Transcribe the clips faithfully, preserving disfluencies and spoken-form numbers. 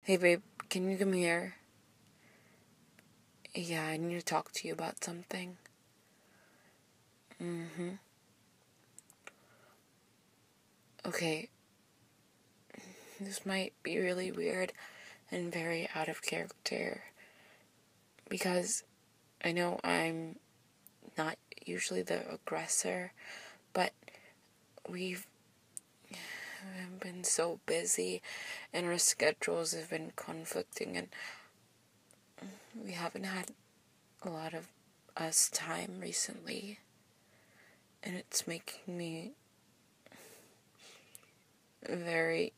Hey babe, can you come here? Yeah, I need to talk to you about something. Mm-hmm. Okay. This might be really weird and very out of character. Because I know I'm not usually the aggressor, but we've been so busy and our schedules have been conflicting and we haven't had a lot of us time recently. And it's making me very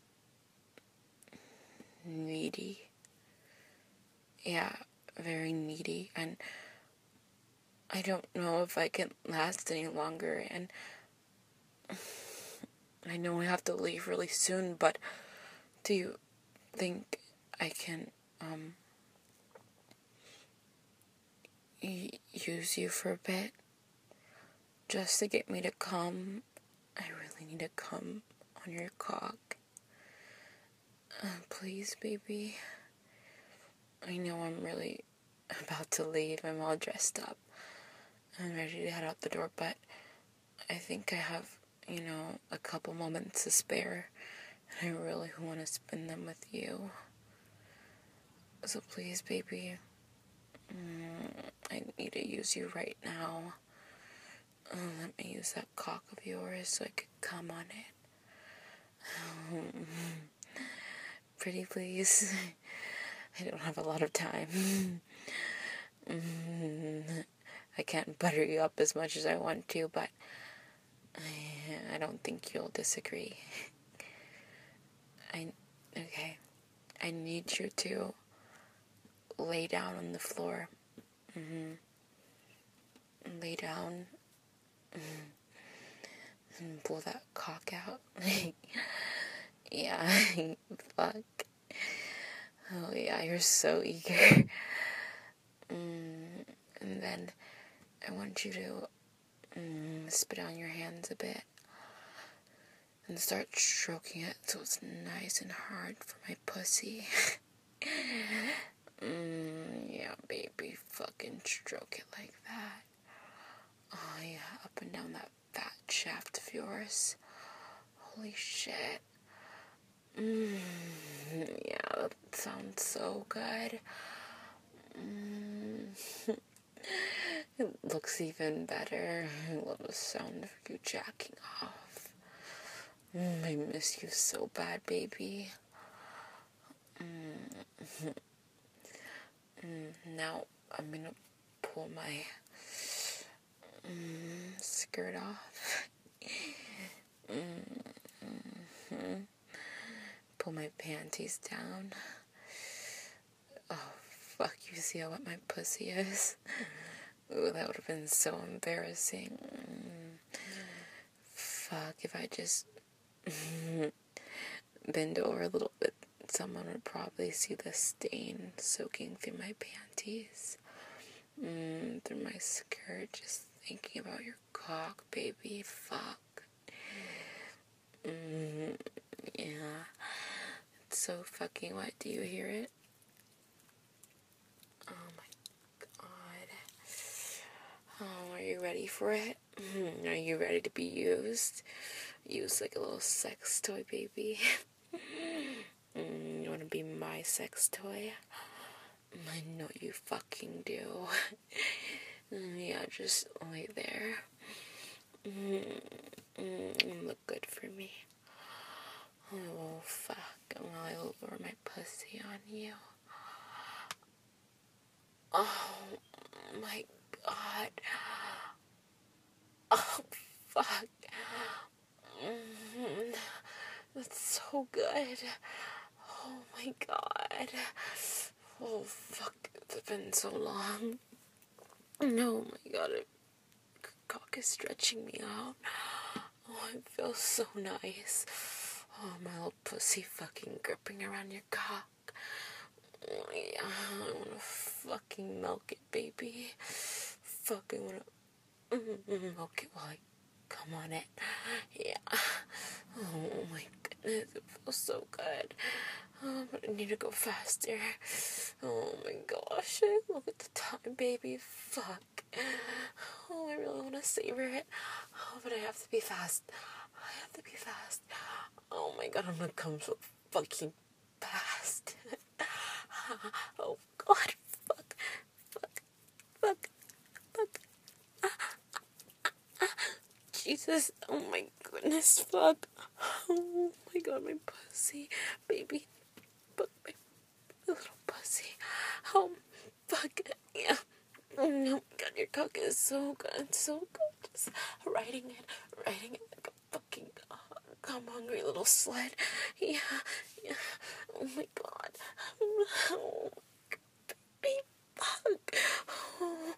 needy. Yeah, very needy. And I don't know if I can last any longer. And I know I have to leave really soon, but do you think I can um y- use you for a bit? Just to get me to come? I really need to come on your cock. Uh, please, baby. I know I'm really about to leave. I'm all dressed up. I'm ready to head out the door, but I think I have, you know, a couple moments to spare. And I really want to spend them with you. So please, baby, mm, I need to use you right now. Uh, let me use that cock of yours so I could come on it. Pretty please. I don't have a lot of time. I can't butter you up as much as I want to, but I, I don't think you'll disagree. I, okay. I need you to lay down on the floor. Mm-hmm. Lay down. Mm-hmm. And pull that cock out. Yeah. Fuck. Oh yeah, you're so eager. Mm, and then I want you to mm, spit on your hands a bit. And start stroking it so it's nice and hard for my pussy. mm, yeah, baby, fucking stroke it like that. Oh yeah, up and down that fat shaft of yours. Holy shit. Mm, yeah, that sounds so good. Mm. It looks even better. I love the sound of you jacking off. Mm, I miss you so bad, baby. Mm. Mm, now I'm gonna pull my mm, skirt off. mm-hmm. Pull my panties down. Oh, fuck, you see how wet my pussy is? Ooh, that would have been so embarrassing. Mm. Fuck, if I just bend over a little bit, someone would probably see the stain soaking through my panties. Mm, through my skirt, just thinking about your cock, baby. Fuck. Mm, yeah. It's so fucking wet. Do you hear it? Oh my god. Oh, are you ready for it? Mm, are you ready to be used? Used like a little sex toy, baby. mm, you wanna be my sex toy? I know you fucking do. mm, yeah, just lay there. Mm, mm, look good for me. Oh, fuck. While I lower my pussy on you. Oh, my God. Oh, fuck. Mm, that's so good. Oh, my God. Oh, fuck. It's been so long. No, my God. It, cock is stretching me out. Oh, it feels so nice. Oh, my little pussy fucking gripping around your cock. Oh, yeah, I wanna fucking milk it, baby. Fucking wanna mm, milk it while I come on it. Yeah. Oh my goodness, it feels so good. Oh, but I need to go faster. Oh my gosh, look at the time, baby. Fuck. Oh, I really want to savor it. Oh, but I have to be fast. I have to be fast. Oh my god, I'm gonna come so fucking fast. Oh god, fuck, fuck, fuck, fuck. Jesus, oh my goodness, fuck. Oh my god, my pussy, baby, fuck, my little pussy. Oh, fuck, yeah. Oh my god, your cock is so good, so good. Just riding it, riding it like a fucking uh, come hungry little sled. Yeah, yeah. Oh my god. Oh, baby, fuck. Oh.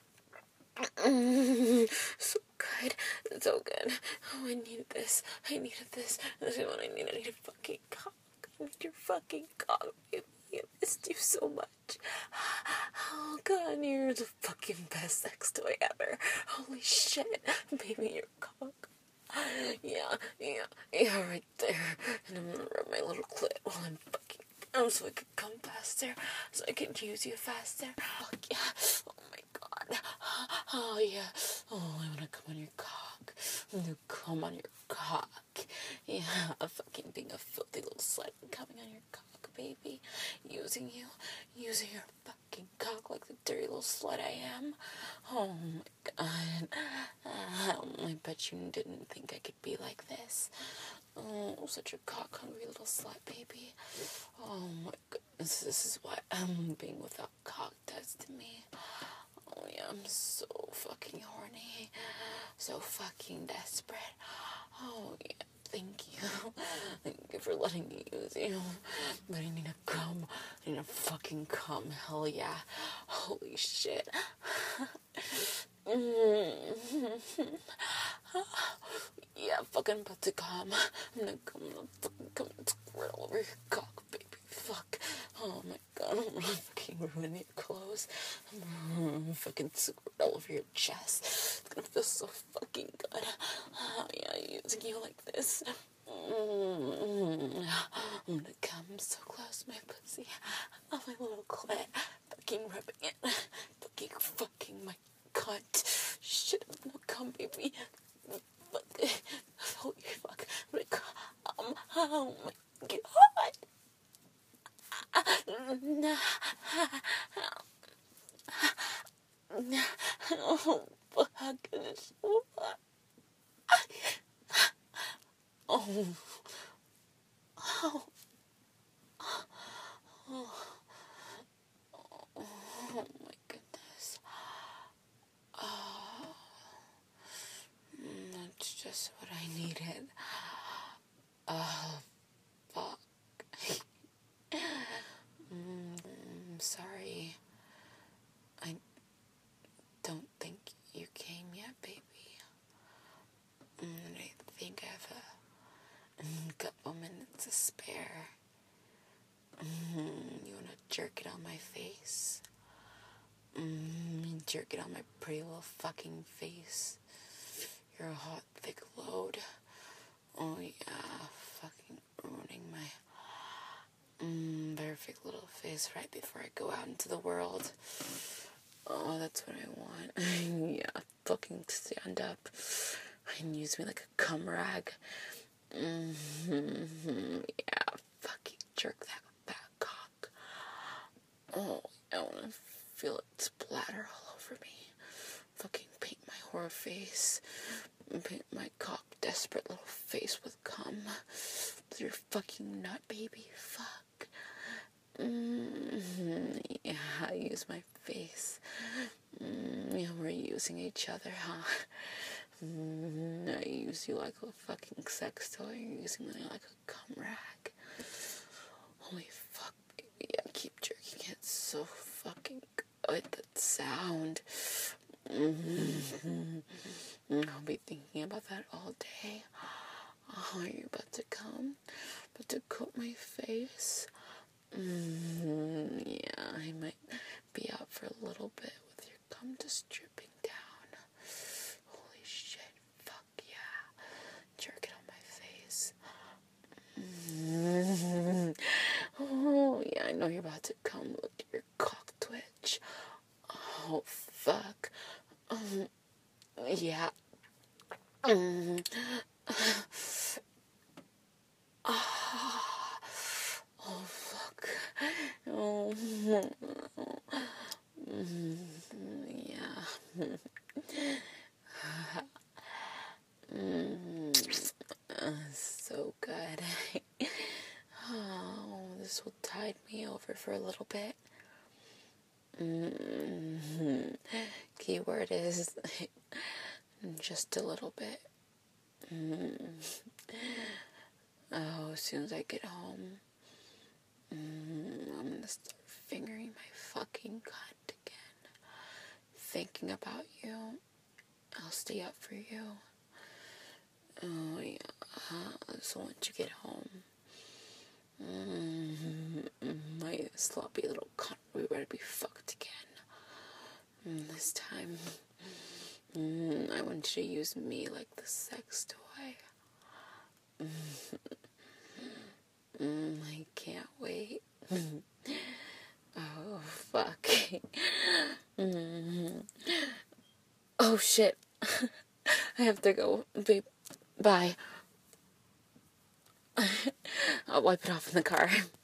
Mm, so good, so good. Oh, I needed this. I needed this. This is what I need. I need a fucking cock. I need your fucking cock, baby. I missed you so much. Oh god, you're the fucking best sex toy ever. Holy shit, baby, your cock. Yeah, yeah, yeah, right there. And I'm gonna rub my little clit while I'm fucking down so I could come faster, so I could use you faster. Fuck yeah. Oh my god. Oh yeah. Oh, I wanna come on your cock. I'm gonna come on your cock. Yeah, fucking being a filthy little slut and coming on your cock, baby. Using you, using your fucking cock like the dirty little slut I am. Oh my god. Uh, I bet you didn't think I could be like this. Oh, such a cock hungry little slut, baby. Oh my goodness, this is what um, being without cock does to me. Oh yeah, I'm so fucking horny. So fucking desperate. Oh yeah. Thank you. Thank you for letting me use you. But I need to come. I need to fucking come. Hell yeah. Holy shit. Yeah, fucking about to come. I'm gonna come. I'm gonna fucking come and squirt all over your cock, baby. Fuck. Oh my god, I'm gonna fucking ruin your clothes. I'm gonna fucking squirt all over your chest. It's gonna feel so fucking good. Oh yeah, using you like this. Mm-hmm. I'm gonna come so close to my pussy. Oh, my little clit. Fucking rubbing it. Fucking, fucking my cunt. Shit, I'm gonna come, baby. Fuck. Holy fuck. I'm gonna come. Oh my god. Oh, fuck. It's so fuck. Oh. Oh. Oh. Oh my goodness. Oh. That's just what I needed. Oh, fuck. mm, I'm sorry. I don't think you came yet, baby. Mm, I think I have a couple minutes to spare. Mm, you wanna jerk it on my face? Mm, jerk it on my pretty little fucking face. You're a hot, thick load. Oh yeah, fucking ruining my mm, perfect little face right before I go out into the world. Oh, that's what I want. Yeah, fucking stand up and use me like a cum rag. Mm-hmm. Yeah, fucking jerk that fat cock. Oh, I want to feel it splatter all over me. Fucking paint my horror face. Paint my cock desperate little face with cum. With your fucking nut, baby. Fuck. Mm-hmm. Yeah, use my face. Mm, yeah, we're using each other, huh? Mm, I use you like a fucking sex toy. You're using me like a cum rag. Holy fuck, baby. Yeah, keep jerking it so fucking good. That sound. Mm-hmm. I'll be thinking about that all day. Oh, are you about to come? About to coat my face? Mm, yeah, I might be out for a little bit with your cum just dripping down. Holy shit, fuck yeah. Jerk it on my face. Mm-hmm. about to come. Look at your cock twitch. Oh, fuck. Um, yeah. Um, oh, oh, fuck. Oh, yeah. Mm, uh, so good. Oh, this will tide me over for a little bit. Mm-hmm. Keyword is just a little bit. Mm. Oh, as soon as I get home, mm, I'm gonna start fingering my fucking cunt again. Thinking about you. I'll stay up for you. Oh, yeah. Uh, so once you get home, mm, my sloppy little cunt will be ready to be fucked again. Mm, this time, mm, I want you to use me like the sex toy. Mm, mm, I can't wait. Oh, fuck. Mm. Oh, shit. I have to go. Babe, bye. I'll wipe it off in the car.